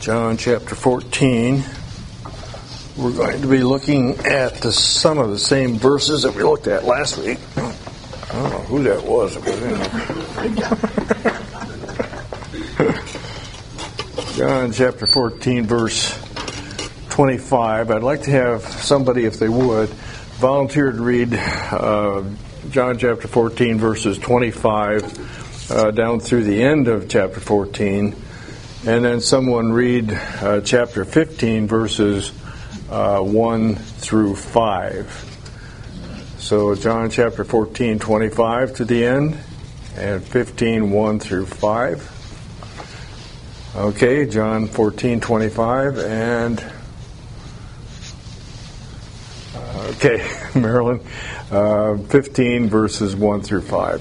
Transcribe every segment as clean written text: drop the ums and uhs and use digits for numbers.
John chapter 14. We're going to be looking at some of the same verses that we looked at last week. I don't know who that was. John chapter 14, verse 25. I'd like to have somebody, if they would, volunteer to read John chapter 14, verses 25 down through the end of chapter 14. And then someone read chapter 15, verses 1 through 5. So John chapter 14, 25 to the end, and 15, 1 through 5. Okay, John 14, 25, and... okay, Marilyn, 15, verses 1 through 5.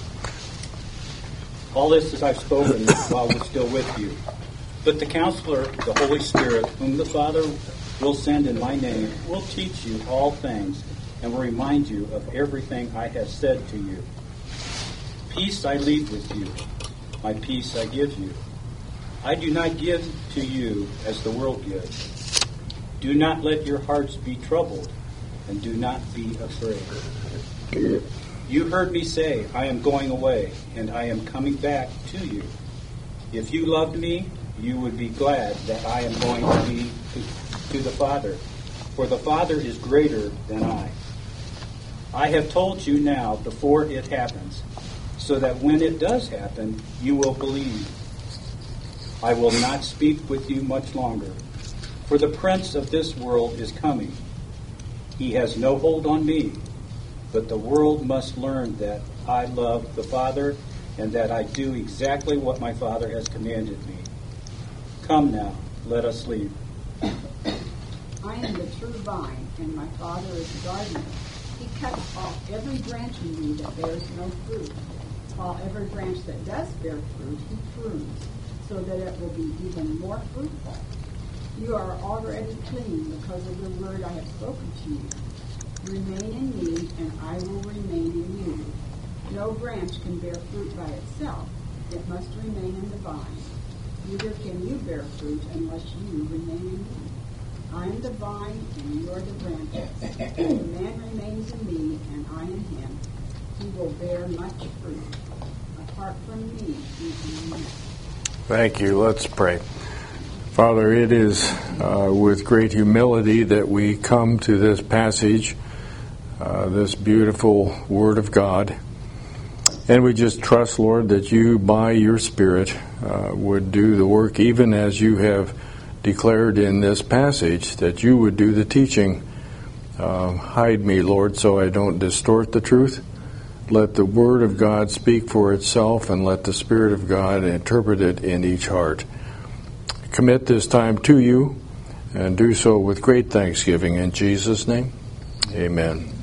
All this as I've spoken while we're still with you. But the Counselor, the Holy Spirit, whom the Father will send in my name, will teach you all things and will remind you of everything I have said to you. Peace I leave with you. My peace I give you. I do not give to you as the world gives. Do not let your hearts be troubled, and do not be afraid. You heard me say, I am going away, and I am coming back to you. If you loved me, you would be glad that I am going to be to the Father, for the Father is greater than I. I have told you now before it happens, so that when it does happen, you will believe. I will not speak with you much longer, for the prince of this world is coming. He has no hold on me, but the world must learn that I love the Father and that I do exactly what my Father has commanded me. Come now, let us leave. I am the true vine, and my Father is the gardener. He cuts off every branch in me that bears no fruit, while every branch that does bear fruit he prunes, so that it will be even more fruitful. You are already clean because of the word I have spoken to you. Remain in me, and I will remain in you. No branch can bear fruit by itself. It must remain in the vine. Neither can you bear fruit unless you remain in me. I am the vine, and you are the branches. If a man remains in me, and I in him, he will bear much fruit. Apart from me, you can do nothing. Thank you. Let's pray. Father, it is with great humility that we come to this passage, this beautiful Word of God. And we just trust, Lord, that you, by your Spirit, would do the work even as you have declared in this passage, that you would do the teaching. Hide me, Lord, so I don't distort the truth. Let the Word of God speak for itself, and let the Spirit of God interpret it in each heart. Commit this time to you, and do so with great thanksgiving in Jesus' name. Amen.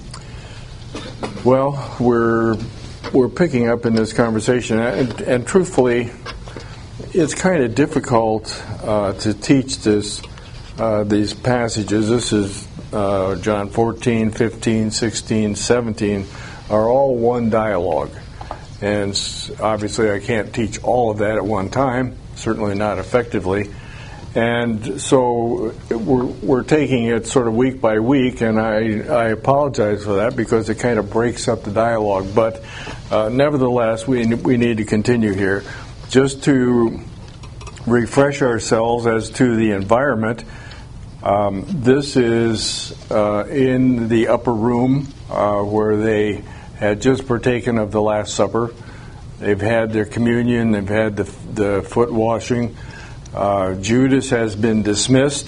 Well, we're picking up in this conversation, and truthfully, it's kind of difficult to teach these passages. This is John 14, 15, 16, 17 are all one dialogue, and obviously I can't teach all of that at one time. Certainly not effectively. And so we're taking it sort of week by week, and I apologize for that because it kind of breaks up the dialogue. But nevertheless, we need to continue here. Just to refresh ourselves as to the environment, this is in the upper room where they had just partaken of the Last Supper. They've had their communion, they've had the foot washing. Judas has been dismissed.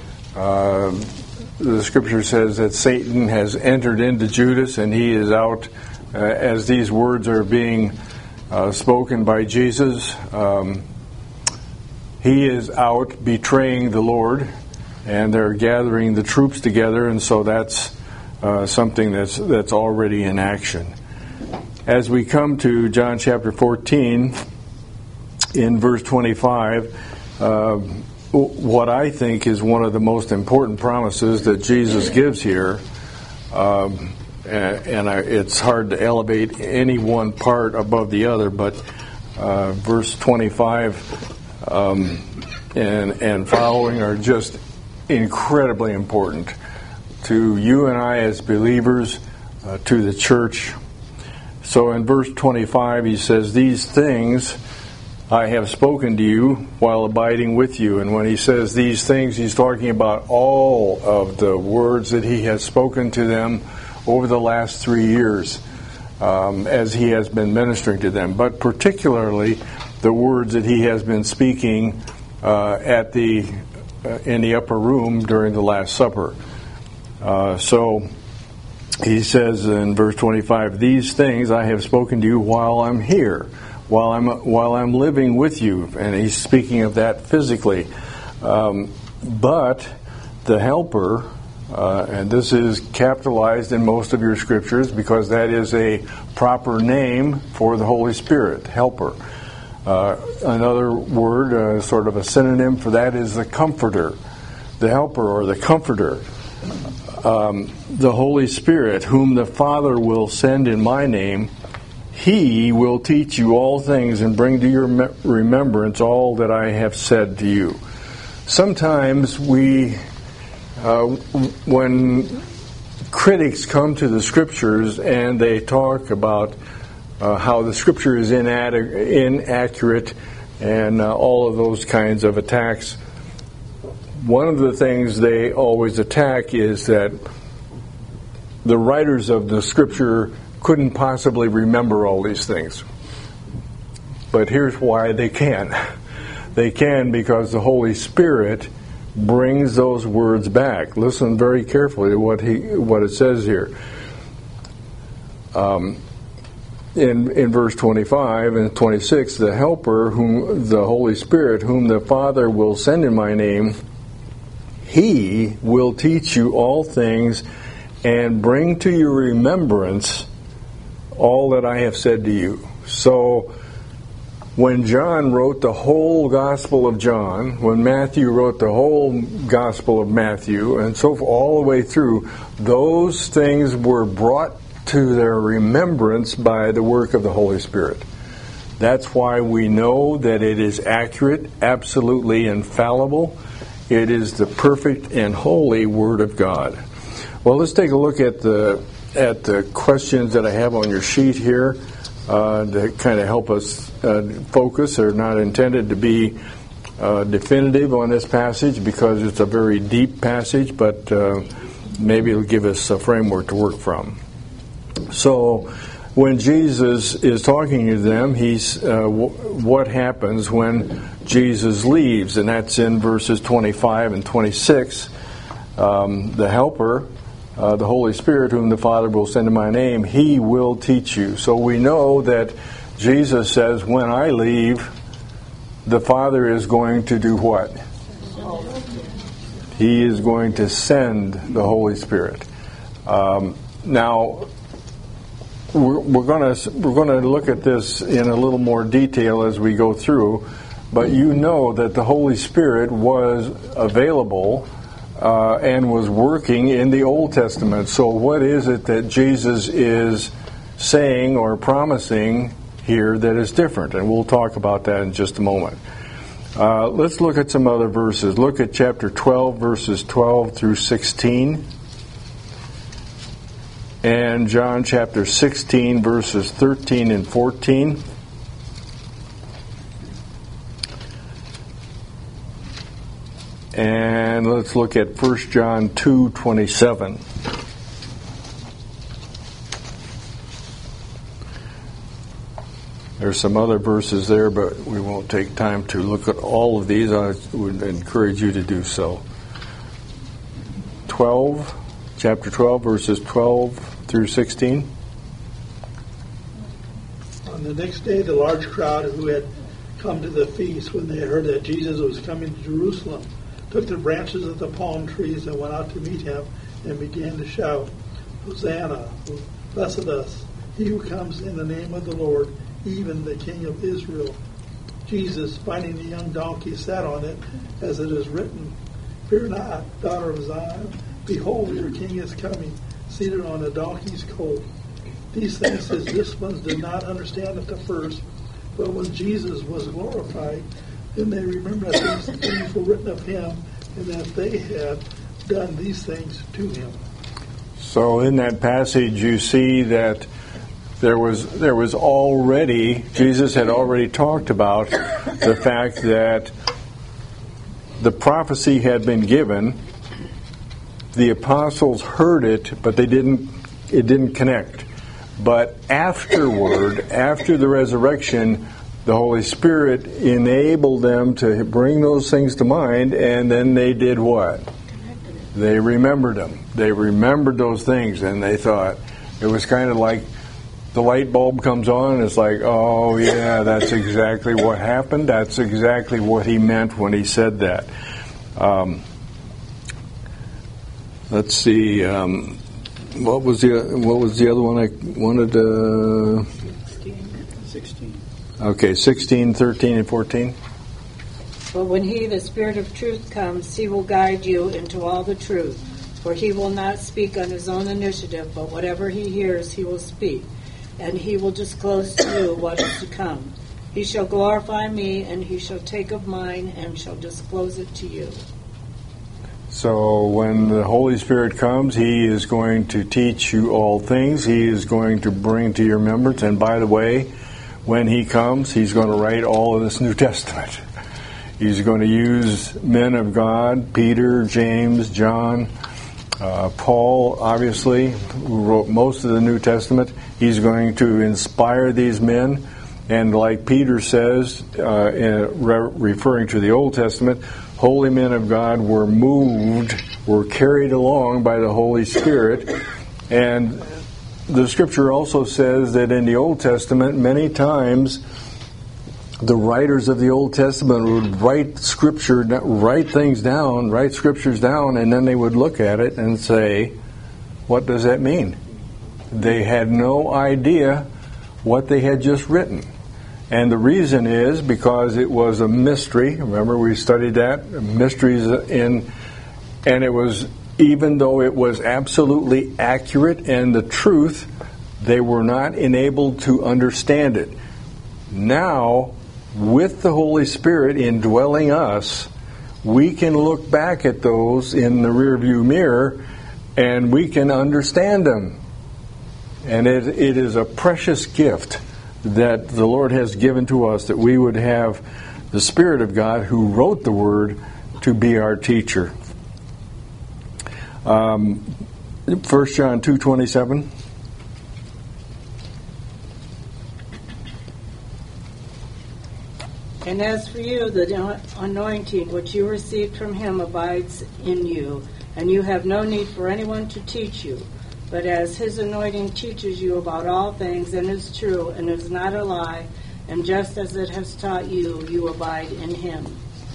The scripture says that Satan has entered into Judas, and he is out as these words are being spoken by Jesus. He is out betraying the Lord, and they're gathering the troops together, and so that's something that's already in action. As we come to John chapter 14, in verse 25, what I think is one of the most important promises that Jesus gives here, it's hard to elevate any one part above the other, but verse 25 and following are just incredibly important to you and I as believers, to the church. So in verse 25 he says, "These things I have spoken to you while abiding with you." And when he says these things, he's talking about all of the words that he has spoken to them over the last 3 years as he has been ministering to them, but particularly the words that he has been speaking in the upper room during the Last Supper. So he says in verse 25, "These things I have spoken to you while I'm here, while I'm living with you," and he's speaking of that physically. But the Helper, and this is capitalized in most of your scriptures because that is a proper name for the Holy Spirit, Helper. Another word, sort of a synonym for that, is the Comforter, the Helper or the Comforter. The Holy Spirit, whom the Father will send in my name, He will teach you all things and bring to your remembrance all that I have said to you. Sometimes when critics come to the Scriptures and they talk about how the Scripture is inaccurate and all of those kinds of attacks, one of the things they always attack is that the writers of the Scripture couldn't possibly remember all these things. But here's why they can. They can because the Holy Spirit brings those words back. Listen very carefully to what it says here. In verse 25 and 26, "The Helper, whom the Holy Spirit, whom the Father will send in my name, He will teach you all things and bring to your remembrance all that I have said to you." So when John wrote the whole Gospel of John, when Matthew wrote the whole Gospel of Matthew, and so all the way through, those things were brought to their remembrance by the work of the Holy Spirit. That's why we know that it is accurate, absolutely infallible. It is the perfect and holy Word of God. Well, let's take a look at the questions that I have on your sheet here to kind of help us focus. They're not intended to be definitive on this passage because it's a very deep passage, but maybe it'll give us a framework to work from. So when Jesus is talking to them, what happens when Jesus leaves? And that's in verses 25 and 26. The Helper, the Holy Spirit, whom the Father will send in my name, He will teach you. So we know that Jesus says, when I leave, the Father is going to do what? He is going to send the Holy Spirit. Now, we're going to look at this in a little more detail as we go through, but you know that the Holy Spirit was available and was working in the Old Testament. So what is it that Jesus is saying or promising here that is different? And we'll talk about that in just a moment. Let's look at some other verses. Look at chapter 12, verses 12 through 16. And John chapter 16, verses 13 and 14. And let's look at 1 John 2:27. There's some other verses there, but we won't take time to look at all of these. I would encourage you to do so. Chapter 12, verses 12 through 16. On the next day, the large crowd who had come to the feast, when they heard that Jesus was coming to Jerusalem, took the branches of the palm trees and went out to meet him and began to shout, "Hosanna, blessed us, he who comes in the name of the Lord, even the King of Israel." Jesus, finding a young donkey, sat on it, as it is written, "Fear not, daughter of Zion, behold, your king is coming, seated on a donkey's colt." These things his disciples did not understand at the first, but when Jesus was glorified, and they remember that these things were written of him, and that they had done these things to him. So in that passage, you see that there was already, Jesus had already talked about the fact that the prophecy had been given. The apostles heard it, but it didn't connect. But afterward, after the resurrection, the Holy Spirit enabled them to bring those things to mind, and then they did what? They remembered them. They remembered those things, and they thought, it was kind of like the light bulb comes on, and it's like, oh yeah, that's exactly what happened. That's exactly what he meant when he said that. Let's see. What was the other one I wanted to? 16. Okay, 16, 13, and 14. But when he, the Spirit of truth, comes, he will guide you into all the truth. For he will not speak on his own initiative, but whatever he hears, he will speak. And he will disclose to you what is to come. He shall glorify me, and he shall take of mine, and shall disclose it to you. So when the Holy Spirit comes, he is going to teach you all things. He is going to bring to your remembrance. And by the way, when he comes, he's going to write all of this New Testament. He's going to use men of God, Peter, James, John, Paul, obviously, who wrote most of the New Testament. He's going to inspire these men. And like Peter says, referring to the Old Testament, holy men of God were moved, were carried along by the Holy Spirit. And the Scripture also says that in the Old Testament, many times, the writers of the Old Testament would write things down, write scriptures down, and then they would look at it and say, what does that mean? They had no idea what they had just written. And the reason is because it was a mystery. Remember, we studied that, mysteries and it was, even though it was absolutely accurate and the truth, they were not enabled to understand it. Now, with the Holy Spirit indwelling us, we can look back at those in the rearview mirror and we can understand them. And it is a precious gift that the Lord has given to us, that we would have the Spirit of God who wrote the Word to be our teacher. 1 John 2:27. And as for you, the anointing which you received from him abides in you, and you have no need for anyone to teach you. But as his anointing teaches you about all things, and is true, and is not a lie, and just as it has taught you, you abide in him.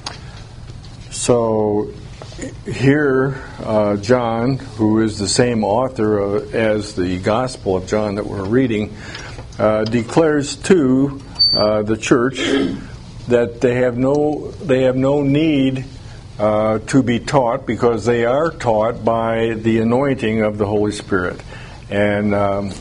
So here, John, who is the same author as the Gospel of John that we're reading, declares to the church that they have no need to be taught, because they are taught by the anointing of the Holy Spirit. And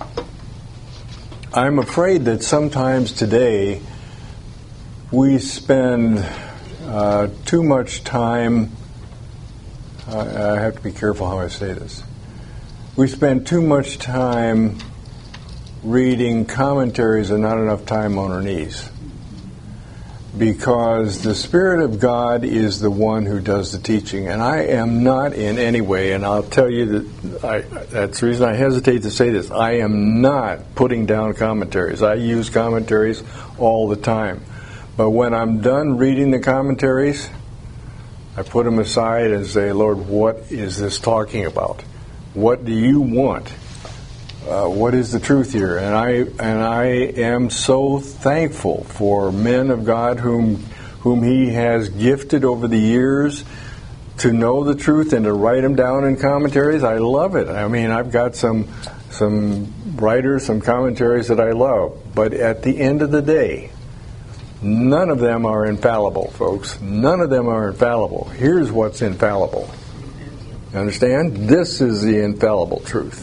I'm afraid that sometimes today we spend too much time, I have to be careful how I say this, we spend too much time reading commentaries and not enough time on our knees. Because the Spirit of God is the one who does the teaching. And I am not in any way, and I'll tell you that that's the reason I hesitate to say this, I am not putting down commentaries. I use commentaries all the time. But when I'm done reading the commentaries, I put them aside and say, Lord, what is this talking about? What do you want? What is the truth here? And I am so thankful for men of God whom He has gifted over the years to know the truth and to write them down in commentaries. I love it. I mean, I've got some writers, some commentaries that I love. But at the end of the day, none of them are infallible, folks. None of them are infallible. Here's what's infallible. You understand? This is the infallible truth.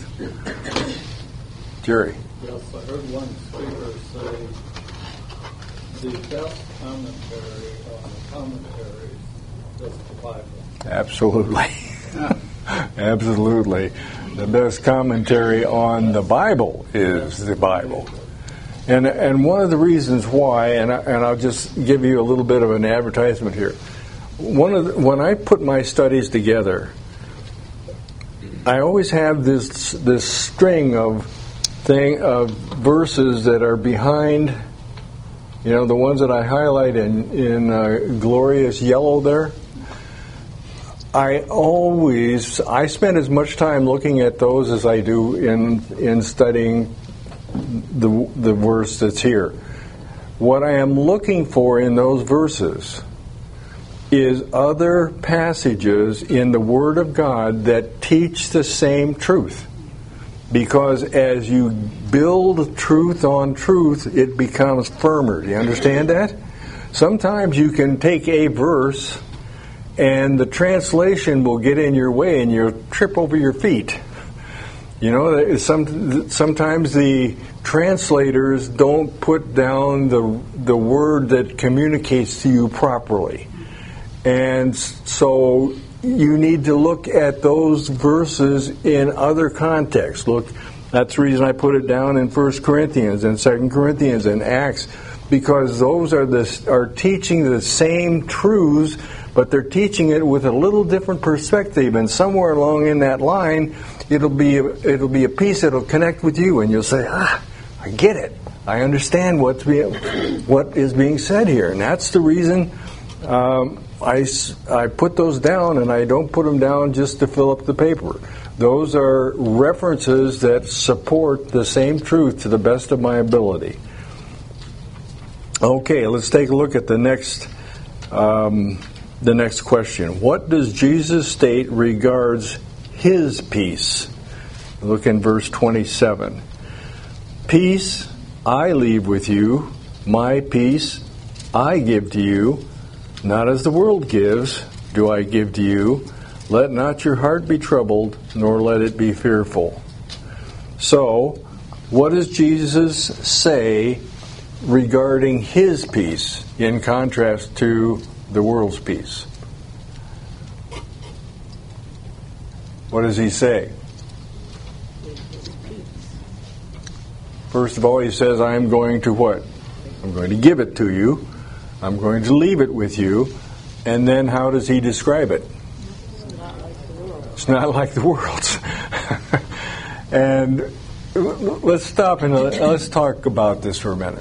Jerry. Yes, I heard one speaker say the best commentary on the commentaries of the Bible. Absolutely. Absolutely. The best commentary on the Bible is the Bible. And one of the reasons why, and I'll just give you a little bit of an advertisement here. When I put my studies together, I always have this string of verses that are behind, the ones that I highlight in glorious yellow there. I spend as much time looking at those as I do in studying the verse that's here. What I am looking for in those verses is other passages in the Word of God that teach the same truth. Because as you build truth on truth, it becomes firmer. Do you understand that? Sometimes you can take a verse and the translation will get in your way and you'll trip over your feet. Sometimes the translators don't put down the word that communicates to you properly. And so you need to look at those verses in other contexts. Look, that's the reason I put it down in 1 Corinthians and 2 Corinthians and Acts, because those are teaching the same truths, but they're teaching it with a little different perspective. And somewhere along in that line, it'll be a piece that'll connect with you, and you'll say, I get it. I understand what is being said here. And that's the reason I put those down, and I don't put them down just to fill up the paper. Those are references that support the same truth to the best of my ability. Okay, let's take a look at the next question. What does Jesus state regards his peace? Look in verse 27. Peace I leave with you, my peace I give to you. Not as the world gives, do I give to you. Let not your heart be troubled, nor let it be fearful. So, what does Jesus say regarding his peace in contrast to the world's peace? What does he say? First of all, he says, I am going to what? I'm going to give it to you. I'm going to leave it with you. And then how does he describe it? It's not like the world's. And let's stop and let's talk about this for a minute.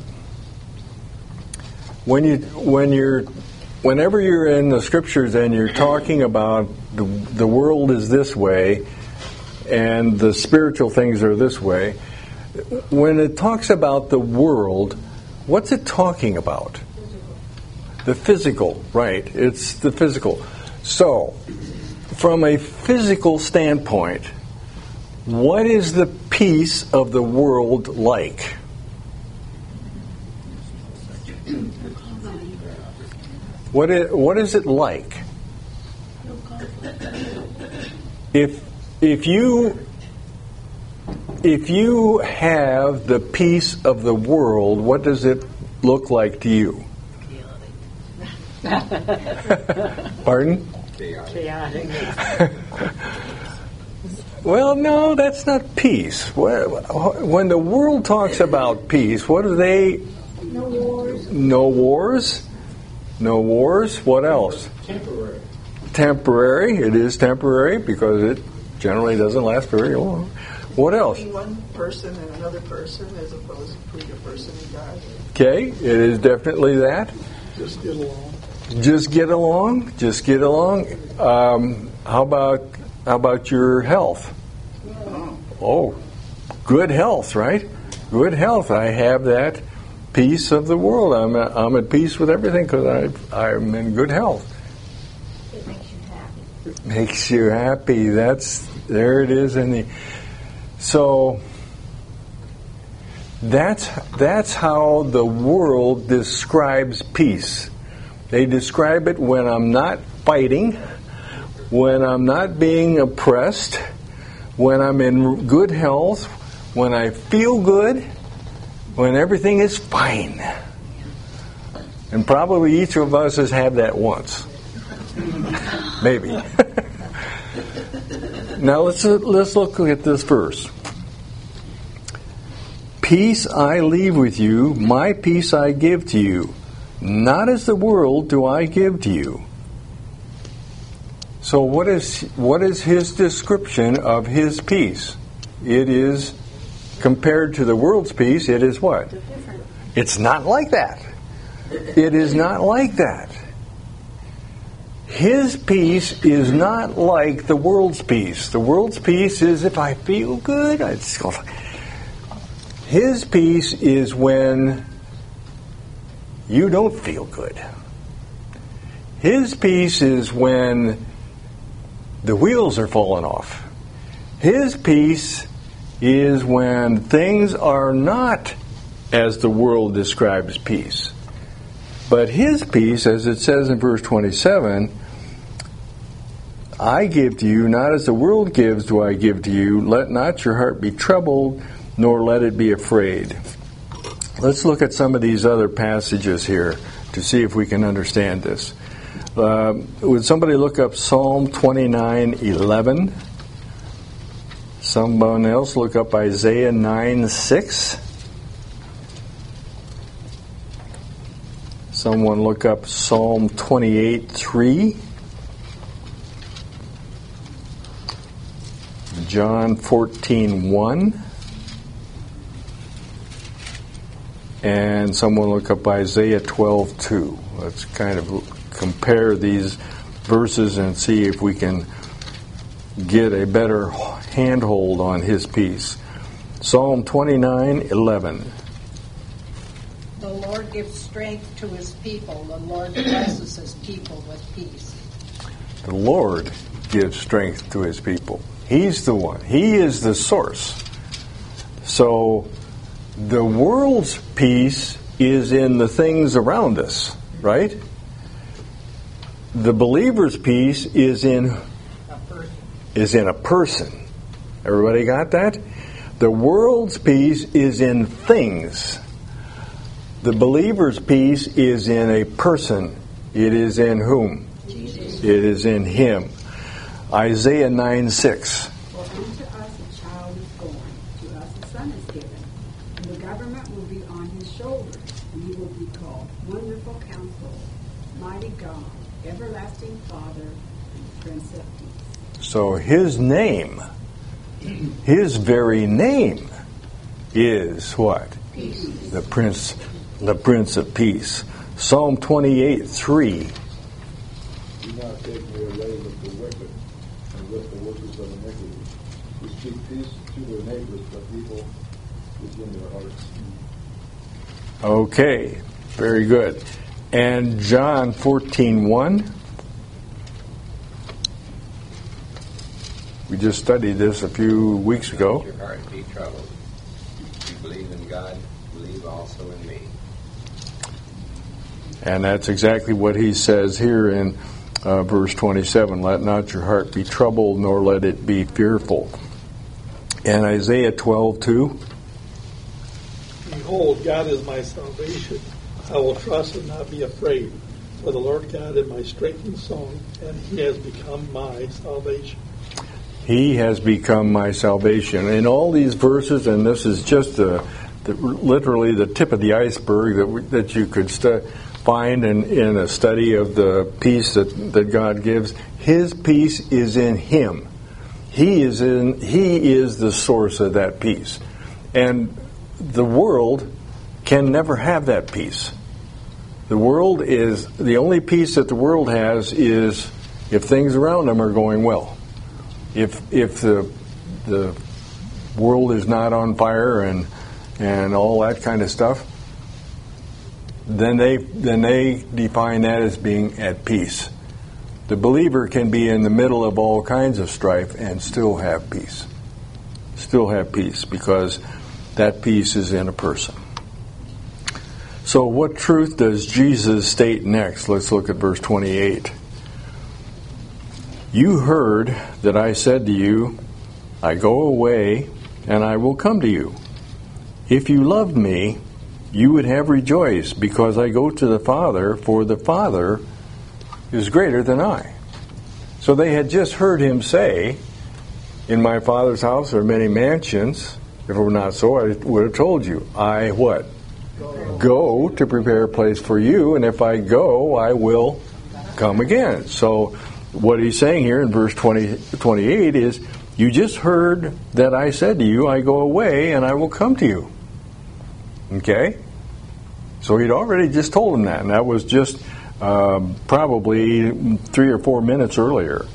Whenever you're in the scriptures and you're talking about the world is this way and the spiritual things are this way, when it talks about the world, what's it talking about? The physical, right? It's the physical. So, from a physical standpoint, what is the peace of the world like? What is it like? If you have the peace of the world, what does it look like to you? Pardon? Chaotic. Well, no, that's not peace. When the world talks about peace, what do they? No wars. No wars. No wars. What else? Temporary. Temporary. It is temporary because it generally doesn't last very long. What else? One person and another person as opposed to between a person and God. Okay, it is definitely that. Just get along. Just get along. Just get along. How about your health? Oh, good health, right? Good health. I have that peace of the world. I'm at peace with everything because I'm in good health. It makes you happy. It makes you happy. There it is So that's how the world describes peace. They describe it when I'm not fighting, when I'm not being oppressed, when I'm in good health, when I feel good, when everything is fine. And probably each of us has had that once. Maybe. Now let's look at this verse. Peace I leave with you, my peace I give to you. Not as the world do I give to you. So what is his description of his peace? It is, compared to the world's peace, it is what? It's not like that. It is not like that. His peace is not like the world's peace. The world's peace is if I feel good, I just go. His peace is when you don't feel good. His peace is when the wheels are falling off. His peace is when things are not as the world describes peace. But his peace, as it says in verse 27, I give to you, not as the world gives do I give to you. Let not your heart be troubled, nor let it be afraid. Let's look at some of these other passages here to see if we can understand this. Would somebody look up Psalm 29:11? Someone else look up Isaiah 9:6. Someone look up Psalm 28:3. John 14:1. And someone look up Isaiah 12:2. Let's kind of compare these verses and see if we can get a better handhold on his peace. Psalm 29:11. The Lord gives strength to his people. The Lord blesses his people with peace. The Lord gives strength to his people. He's the one. He is the source. So the world's peace is in the things around us, right? The believer's peace is in a person. Everybody got that? The world's peace is in things. The believer's peace is in a person. It is in whom? Jesus. It is in him. Isaiah 9:6. For unto us a child is born, to us a son is given, and the government will be on his shoulders, and he will be called Wonderful Counselor, Mighty God, Everlasting Father, and Prince of Peace. So his name, his very name, is what? Peace. The Prince of Peace. Psalm 28:3. Do not take me away with the wicked and with the workers of iniquity, who speak peace to their neighbors, but evil is in their hearts. Okay, very good. And John 14:1. We just studied this a few weeks ago. Let your heart be troubled. You believe in God, believe also in me. And that's exactly what he says here in verse 27. Let not your heart be troubled, nor let it be fearful. And Isaiah 12:2. Behold, God is my salvation. I will trust and not be afraid. For the Lord God is my strength and song, and he has become my salvation. He has become my salvation. In all these verses, and this is just literally the tip of the iceberg that you could find in a study of the peace that God gives. His peace is in him. He is the source of that peace. And the world can never have that peace. The only peace that the world has is if things around them are going well. If the world is not on fire and all that kind of stuff, then they define that as being at peace. The believer can be in the middle of all kinds of strife and still have peace. Still have peace because that peace is in a person. So what truth does Jesus state next? Let's look at verse 28. You heard that I said to you, I go away and I will come to you. If you loved me, you would have rejoiced, because I go to the Father, for the Father is greater than I. So they had just heard him say, in my Father's house are many mansions. If it were not so, I would have told you. I what? Go to prepare a place for you, and if I go, I will come again. So what he's saying here in verse 28 is, you just heard that I said to you, I go away and I will come to you. Okay? So he'd already just told him that, and that was just probably 3 or 4 minutes earlier.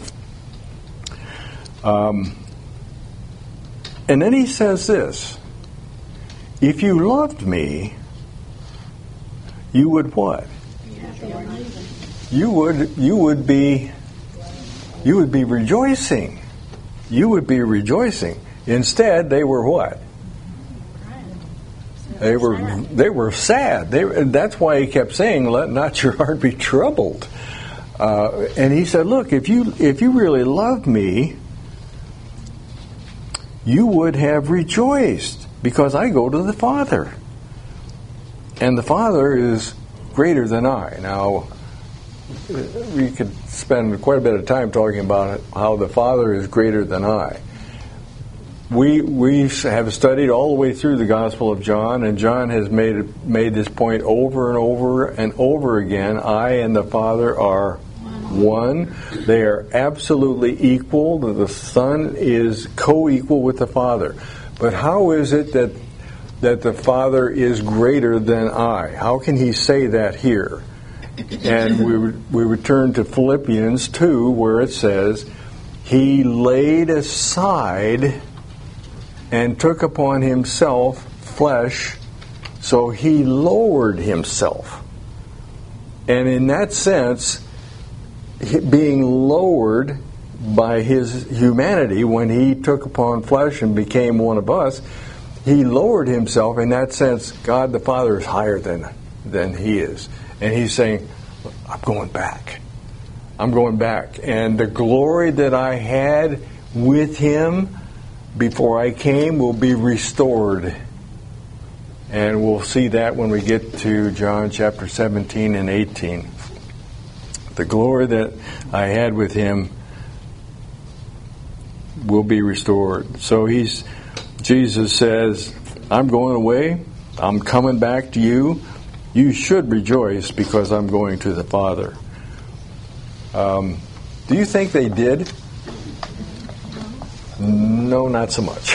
And then he says this, if you loved me, you would what? You would be rejoicing. You would be rejoicing. Instead, they were what? They were sad. That's why he kept saying, "Let not your heart be troubled." And he said, "Look, if you really loved me, you would have rejoiced, because I go to the Father, and the Father is greater than I." Now, we could spend quite a bit of time talking about how the Father is greater than I. We have studied all the way through the Gospel of John, and John has made this point over and over and over again. I and the Father are one. They are absolutely equal. The Son is co-equal with the Father. But how is it that the Father is greater than I? How can he say that here? And we return to Philippians 2, where it says, he laid aside and took upon himself flesh, so he lowered himself. And in that sense, being lowered by his humanity, when he took upon flesh and became one of us, he lowered himself. In that sense, God the Father is higher than he is. And he's saying, I'm going back. I'm going back. And the glory that I had with him before I came will be restored. And we'll see that when we get to John chapter 17 and 18. The glory that I had with him will be restored. So Jesus says, I'm going away. I'm coming back to you. You should rejoice, because I'm going to the Father. Do you think they did? No, not so much.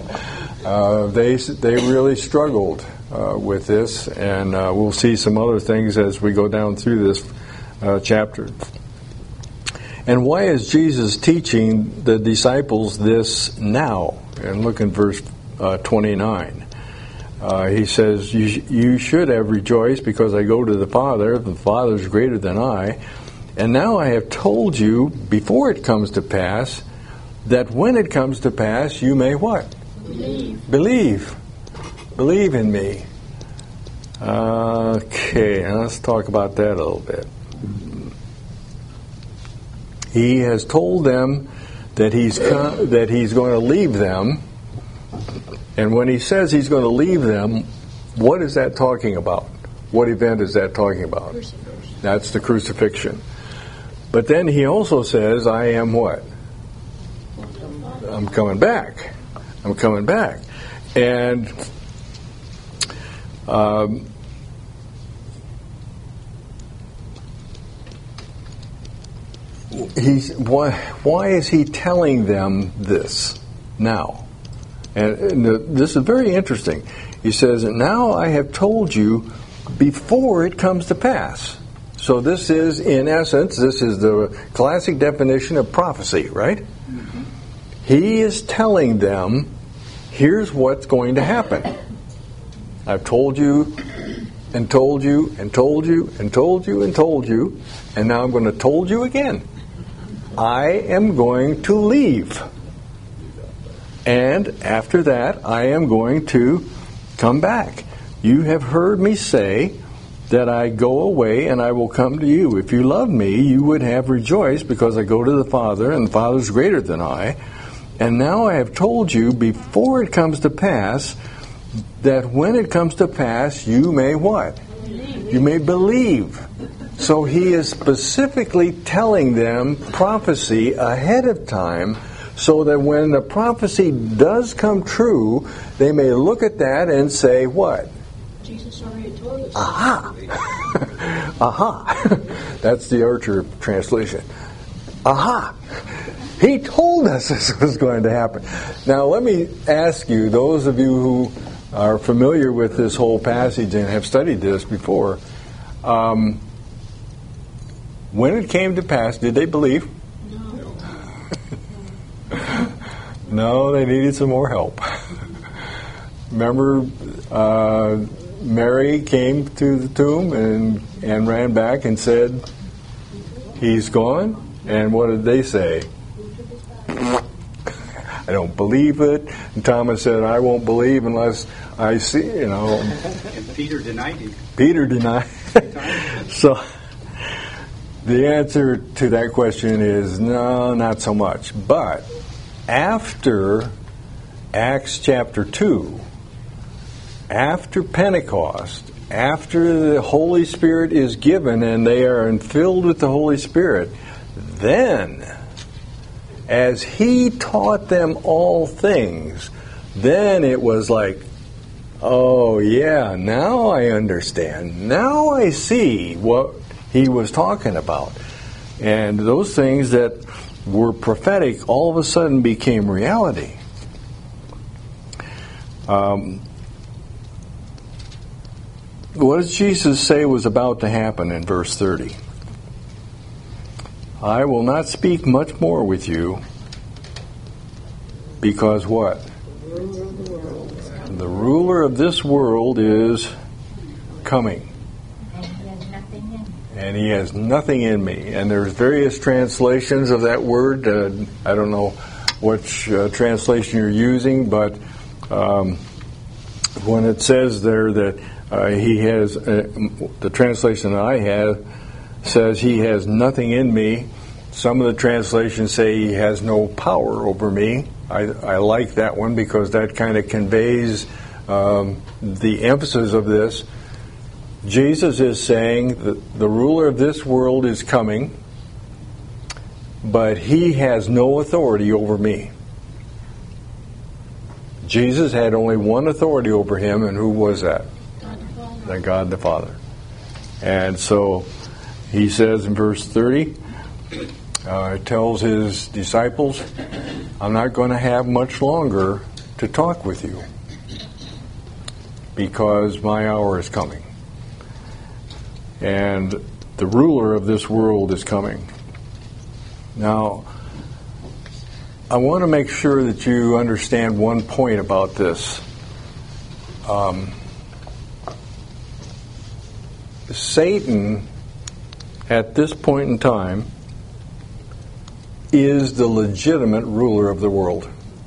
They really struggled with this, and we'll see some other things as we go down through this chapter. And why is Jesus teaching the disciples this now? And look in verse 29. He says, you should have rejoiced, because I go to the Father. The Father is greater than I. And now I have told you before it comes to pass, that when it comes to pass, you may what? Believe. Believe in me. Okay, now let's talk about that a little bit. He has told them that he's going to leave them. And when he says he's going to leave them, what is that talking about? What event is that talking about? That's the crucifixion. But then he also says, I am what? I'm coming back. I'm coming back. And why is he telling them this now? And this is very interesting. He says, now I have told you before it comes to pass. So this is, in essence, this is the classic definition of prophecy, right? Mm-hmm. He is telling them, here's what's going to happen. I've told you, and told you, and told you, and told you, and told you, and now I'm going to told you again. I am going to leave. And after that, I am going to come back. You have heard me say that I go away and I will come to you. If you loved me, you would have rejoiced, because I go to the Father, and the Father is greater than I. And now I have told you before it comes to pass, that when it comes to pass, you may what? You may believe. So he is specifically telling them prophecy ahead of time so that when the prophecy does come true, they may look at that and say, what? Jesus already told us. Aha! Aha! That's the Archer translation. Aha! He told us this was going to happen. Now let me ask you, those of you who are familiar with this whole passage and have studied this before, when it came to pass, did they believe? No, they needed some more help. Remember, Mary came to the tomb and ran back and said, he's gone. And what did they say? I don't believe it. And Thomas said, I won't believe unless I see, And Peter denied him. Peter denied. So the answer to that question is no, not so much. But after Acts chapter 2, after Pentecost, after the Holy Spirit is given and they are filled with the Holy Spirit, then, as he taught them all things, then it was like, oh yeah, now I understand. Now I see what he was talking about. And those things that were prophetic all of a sudden became reality. What does Jesus say was about to happen in verse 30? I will not speak much more with you because what? The ruler of this world is coming. And he has nothing in me. And there's various translations of that word. I don't know which translation you're using, but when it says there that he has, the translation that I have says he has nothing in me. Some of the translations say he has no power over me. I like that one because that kind of conveys the emphasis of this. Jesus is saying that the ruler of this world is coming, but he has no authority over me. Jesus had only one authority over him, and who was that? God the Father. And so he says in verse 30, tells his disciples, I'm not going to have much longer to talk with you because my hour is coming. And the ruler of this world is coming. Now, I want to make sure that you understand one point about this. Satan, at this point in time, is the legitimate ruler of the world.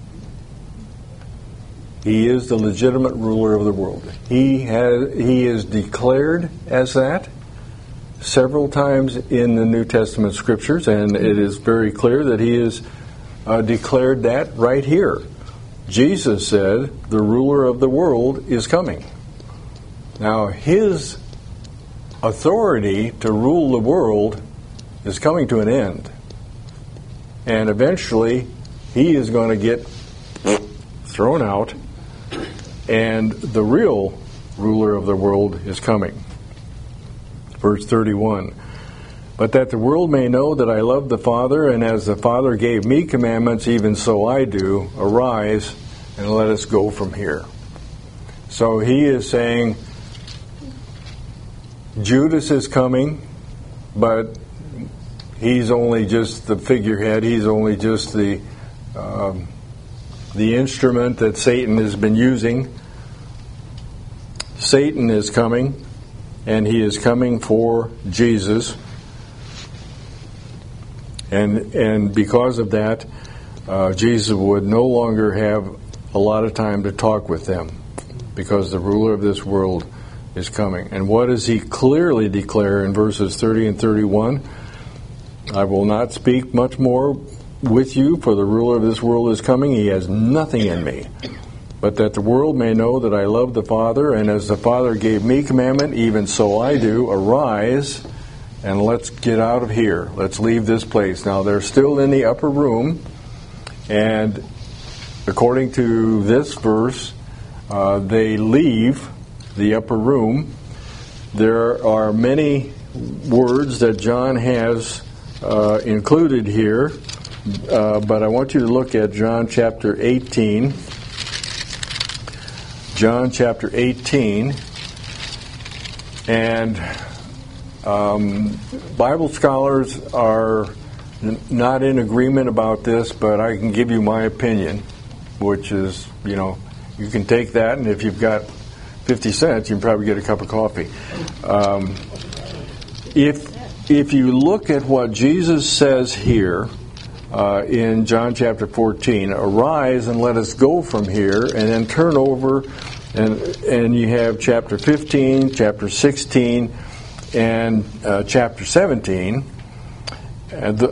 He is the legitimate ruler of the world. He is declared as that several times in the New Testament scriptures, and it is very clear that he is declared that right here. Jesus said, the ruler of the world is coming. Now, his authority to rule the world is coming to an end. And eventually, he is going to get thrown out, and the real ruler of the world is coming. Verse 31. But that the world may know that I love the Father, and as the Father gave me commandments, even so I do. Arise, and let us go from here. So he is saying, Judas is coming, but he's only just the figurehead. He's only just the instrument that Satan has been using. Satan is coming, and he is coming for Jesus. And because of that, Jesus would no longer have a lot of time to talk with them, because the ruler of this world is coming. And what does he clearly declare in verses 30 and 31? I will not speak much more with you, for the ruler of this world is coming. He has nothing in me. but that the world may know that I love the Father, and as the Father gave me commandment, even so I do. Arise, and let's get out of here. Let's leave this place. Now, they're still in the upper room, and according to this verse, they leave the upper room. There are many words that John has included here, but I want you to look at John chapter 18. John chapter 18. And Bible scholars are not in agreement about this, but I can give you my opinion, which is, you can take that, and if you've got 50 cents, you can probably get a cup of coffee. If you look at what Jesus says here in John chapter 14, arise and let us go from here, and then turn over, and you have chapter 15, chapter 16, and chapter 17. The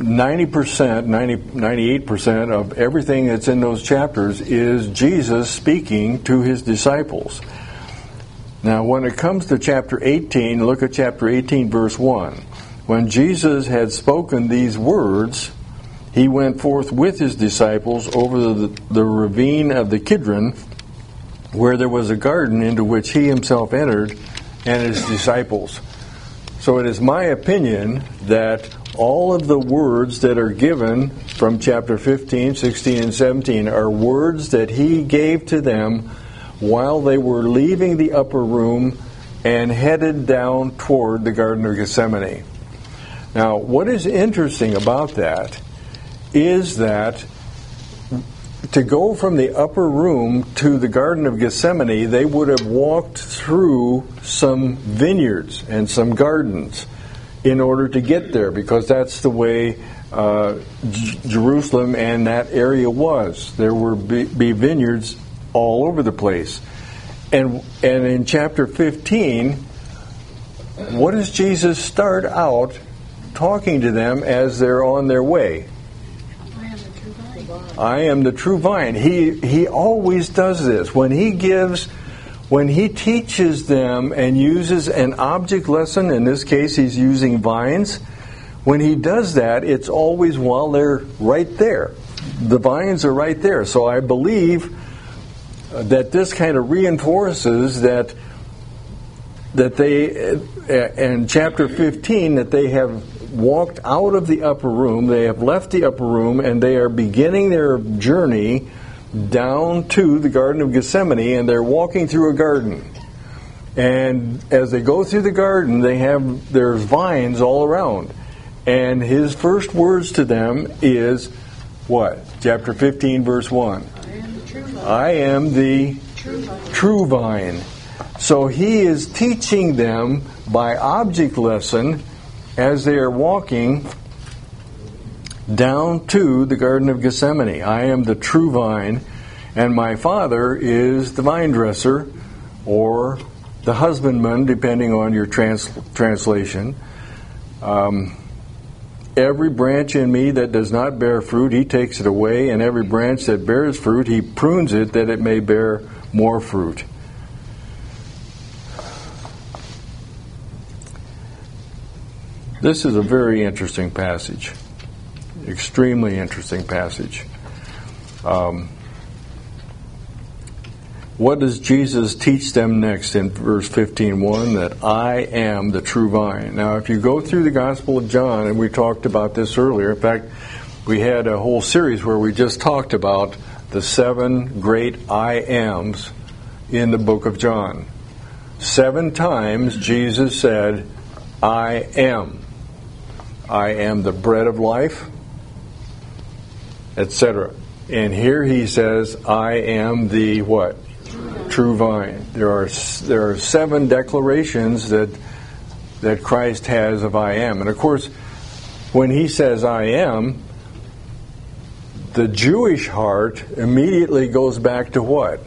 98% of everything that's in those chapters is Jesus speaking to his disciples. Now, when it comes to chapter 18, look at chapter 18, verse 1. When Jesus had spoken these words, he went forth with his disciples over the ravine of the Kidron, where there was a garden into which he himself entered and his disciples. So it is my opinion that all of the words that are given from chapter 15, 16, and 17 are words that he gave to them while they were leaving the upper room and headed down toward the Garden of Gethsemane. Now, what is interesting about that is that to go from the upper room to the Garden of Gethsemane, they would have walked through some vineyards and some gardens in order to get there, because that's the way Jerusalem and that area was. There would be vineyards all over the place. And in chapter 15, what does Jesus start out talking to them as they're on their way? I am the true vine. He always does this. When he teaches them and uses an object lesson, in this case he's using vines, when he does that, it's always while they're right there. The vines are right there. So I believe that this kind of reinforces that they, in chapter 15, that they have walked out of the upper room, they have left the upper room, and they are beginning their journey down to the Garden of Gethsemane, and they're walking through a garden. And as they go through the garden, there's vines all around. And his first words to them is what? Chapter 15, verse 1. I am the true vine. So he is teaching them by object lesson as they are walking down to the Garden of Gethsemane. I am the true vine, and my Father is the vine dresser, or the husbandman, depending on your translation. Every branch in me that does not bear fruit, he takes it away, and every branch that bears fruit, he prunes it that it may bear more fruit. This is a very interesting passage. Extremely interesting passage. What does Jesus teach them next in verse 15:1? That I am the true vine. Now, if you go through the Gospel of John, and we talked about this earlier, in fact, we had a whole series where we just talked about the 7 great I ams in the book of John. 7 times Jesus said, I am. I am the bread of life, etc. And here he says, I am the what? True vine. There are 7 declarations that Christ has of I am. And of course, when he says I am, the Jewish heart immediately goes back to what?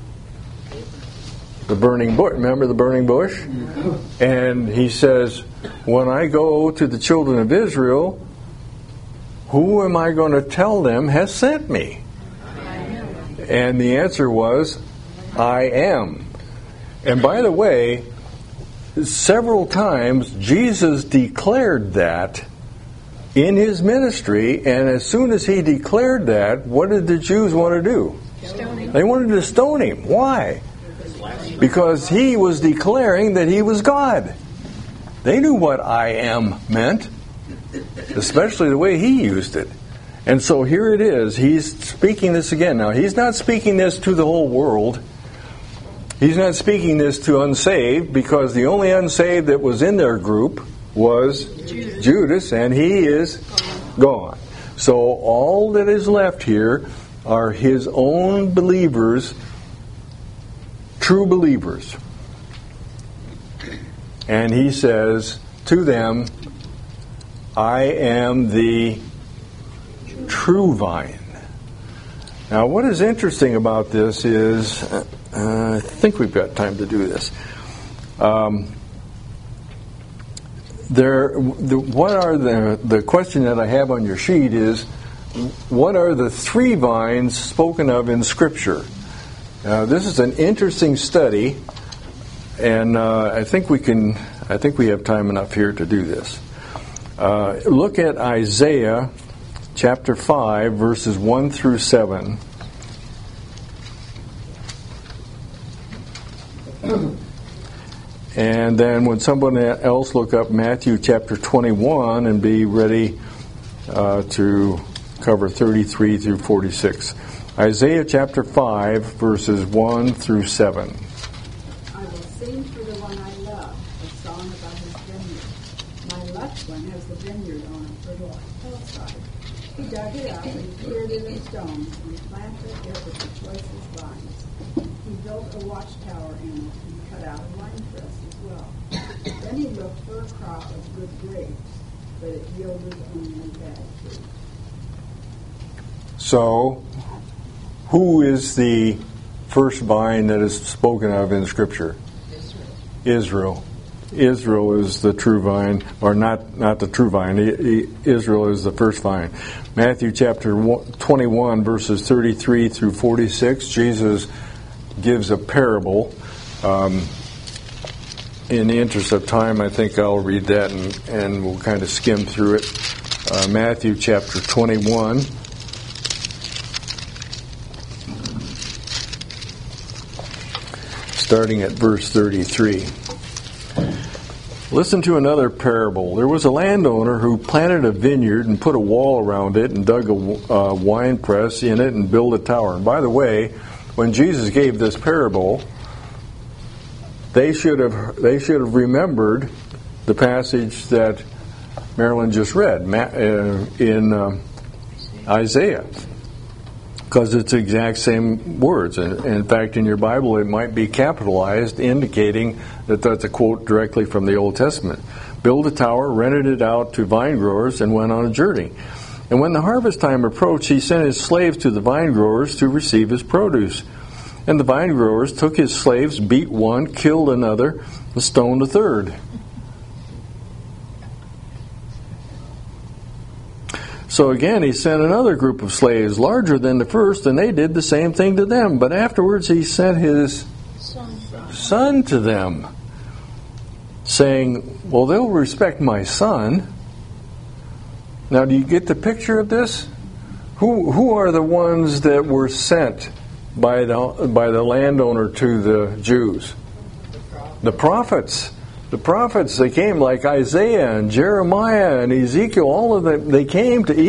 The burning bush. Remember the burning bush? And he says, when I go to the children of Israel, who am I going to tell them has sent me? And the answer was, I am. And by the way, several times Jesus declared that in his ministry, and as soon as he declared that, what did the Jews want to do? Stone him. They wanted to stone him. Why? Because he was declaring that he was God. They knew what I am meant, especially the way he used it. And so here it is. He's speaking this again. Now, he's not speaking this to the whole world. He's not speaking this to unsaved, because the only unsaved that was in their group was Judas, and he is gone. So all that is left here are his own believers, true believers. And he says to them, I am the true vine. Now, what is interesting about this is, I think we've got time to do this. The question that I have on your sheet is, what are the three vines spoken of in Scripture? This is an interesting study, and I think we have time enough here to do this. Look at Isaiah chapter 5, verses 1 through 7. And then would someone else look up Matthew chapter 21 and be ready to cover 33 through 46. Isaiah chapter 5, verses 1 through 7. I will sing for the one I love, a song about his vineyard. My loved one has the vineyard on a fertile hillside. He dug it up and cleared it of stones and planted it with the choicest vines. He built a watchtower in it and cut out a winepress as well. Then he looked for a crop of good grapes, but it yielded only bad fruit. So, who is the first vine that is spoken of in Scripture? Israel. Israel is the true vine, or not the true vine. Israel is the first vine. Matthew chapter 21, verses 33 through 46, Jesus gives a parable. In the interest of time, I think I'll read that and we'll kind of skim through it. Matthew chapter 21. Starting at verse 33. Listen to another parable. There was a landowner who planted a vineyard and put a wall around it and dug a wine press in it and built a tower. And by the way, when Jesus gave this parable, they should have remembered the passage that Marilyn just read in Isaiah, because it's the exact same words. In fact, in your Bible, it might be capitalized, indicating that that's a quote directly from the Old Testament. Built a tower, rented it out to vine growers, and went on a journey. And when the harvest time approached, he sent his slaves to the vine growers to receive his produce. And the vine growers took his slaves, beat one, killed another, and stoned a third. So again, he sent another group of slaves, larger than the first, and they did the same thing to them. But afterwards he sent his son to them, saying, well, they'll respect my son. Now, do you get the picture of this? Who are the ones that were sent by the landowner to the Jews? The prophets. The prophets, they came like Isaiah and Jeremiah and Ezekiel, all of them, they came to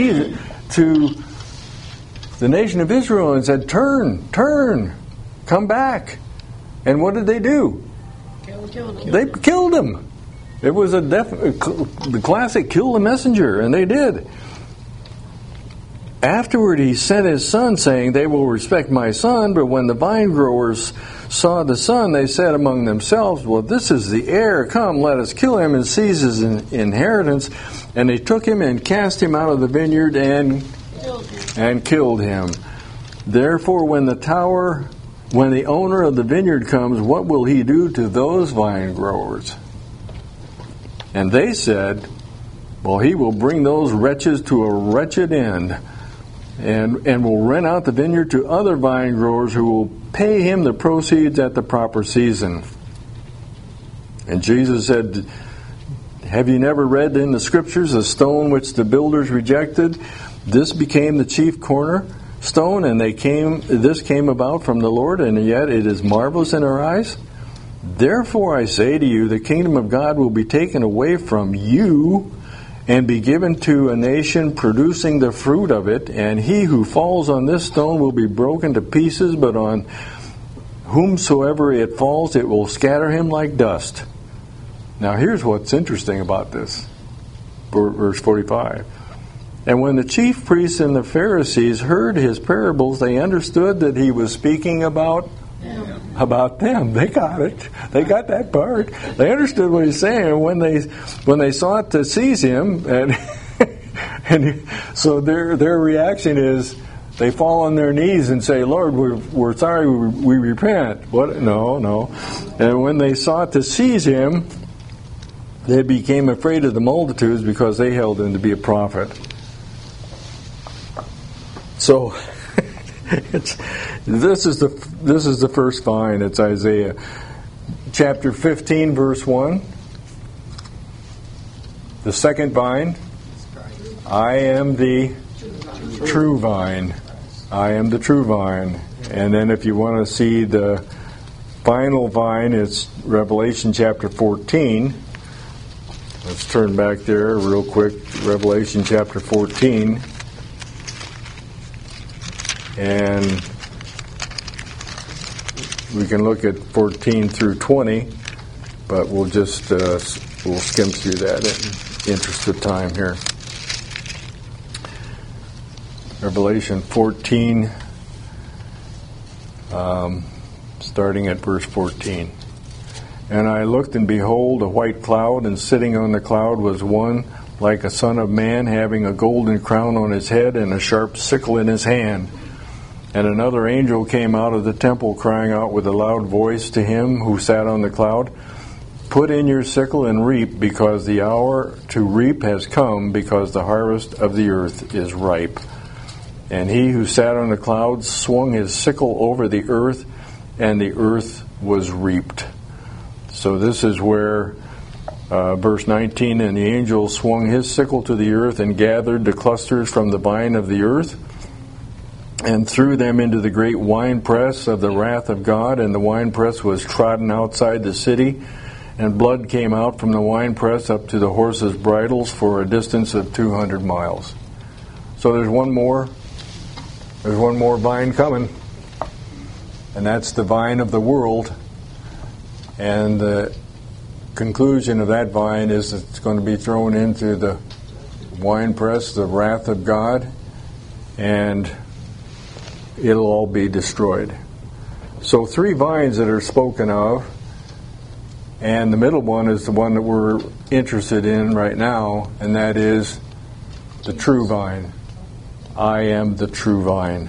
the nation of Israel and said, turn, come back. And what did they do? They killed him. It was the classic kill the messenger, and they did. Afterward, he sent his son, saying, they will respect my son. But when the vine growers saw the son, they said among themselves, well, this is the heir. Come, let us kill him and seize his inheritance. And they took him and cast him out of the vineyard and killed him. Therefore, when the owner of the vineyard comes, what will he do to those vine growers? And they said, well, he will bring those wretches to a wretched end. and will rent out the vineyard to other vine growers who will pay him the proceeds at the proper season. And Jesus said, have you never read in the Scriptures, the stone which the builders rejected? This became the chief cornerstone, and this came about from the Lord, and yet it is marvelous in our eyes. Therefore I say to you, the kingdom of God will be taken away from you and be given to a nation producing the fruit of it, and he who falls on this stone will be broken to pieces, but on whomsoever it falls, it will scatter him like dust. Now here's what's interesting about this. Verse 45. And when the chief priests and the Pharisees heard his parables, they understood that he was speaking about them. They got it. They got that part. They understood what he's saying. When they sought to seize him, and so their reaction is they fall on their knees and say, Lord, we're sorry, we repent. What? No. And when they sought to seize him, they became afraid of the multitudes because they held him to be a prophet. So this is the first vine. It's Isaiah chapter 15, verse 1. The second vine, I am the true vine. I am the true vine. And then if you want to see the final vine, it's Revelation chapter 14. Let's turn back there real quick. Revelation chapter 14. And we can look at 14 through 20, but we'll just we'll skim through that in the interest of time here. Revelation 14, starting at verse 14. And I looked, and behold, a white cloud, and sitting on the cloud was one like a son of man, having a golden crown on his head and a sharp sickle in his hand. And another angel came out of the temple, crying out with a loud voice to him who sat on the cloud, Put in your sickle and reap, because the hour to reap has come, because the harvest of the earth is ripe. And he who sat on the cloud swung his sickle over the earth, and the earth was reaped. So this is where verse 19, and the angel swung his sickle to the earth and gathered the clusters from the vine of the earth and threw them into the great winepress of the wrath of God, and the winepress was trodden outside the city, and blood came out from the winepress up to the horses' bridles for a distance of 200 miles. So there's one more vine coming, and that's the vine of the world. And the conclusion of that vine is it's going to be thrown into the winepress, the wrath of God, and it'll all be destroyed. So 3 vines that are spoken of, and the middle one is the one that we're interested in right now, and that is the true vine. I am the true vine.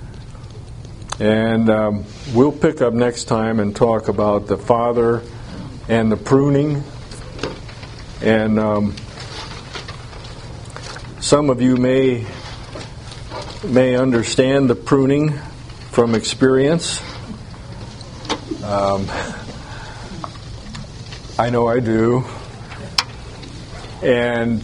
And we'll pick up next time and talk about the Father and the pruning. And some of you may understand the pruning from experience. I know I do. And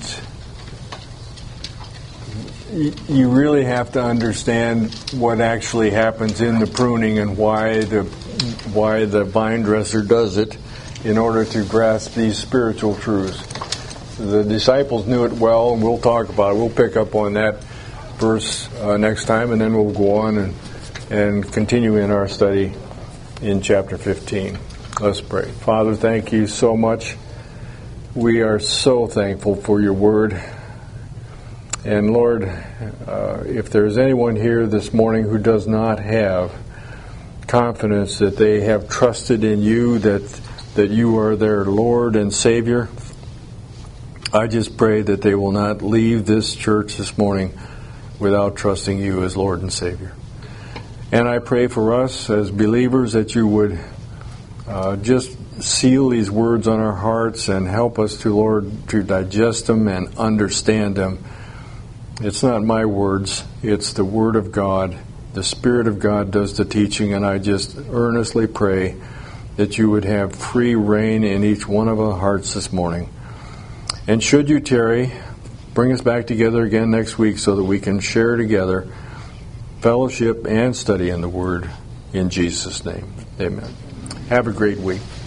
you really have to understand what actually happens in the pruning and why the vine dresser does it in order to grasp these spiritual truths. The disciples knew it well, and we'll talk about it. We'll pick up on that verse next time, and then we'll go on and continue in our study in chapter 15. Let's pray. Father, thank you so much. We are so thankful for your word. And Lord, if there's anyone here this morning who does not have confidence that they have trusted in you, that you are their Lord and Savior, I just pray that they will not leave this church this morning without trusting you as Lord and Savior. And I pray for us as believers that you would just seal these words on our hearts and help us to, Lord, to digest them and understand them. It's not my words. It's the Word of God. The Spirit of God does the teaching, and I just earnestly pray that you would have free reign in each one of our hearts this morning. And should you tarry, bring us back together again next week so that we can share together fellowship and study in the Word in Jesus' name. Amen. Have a great week.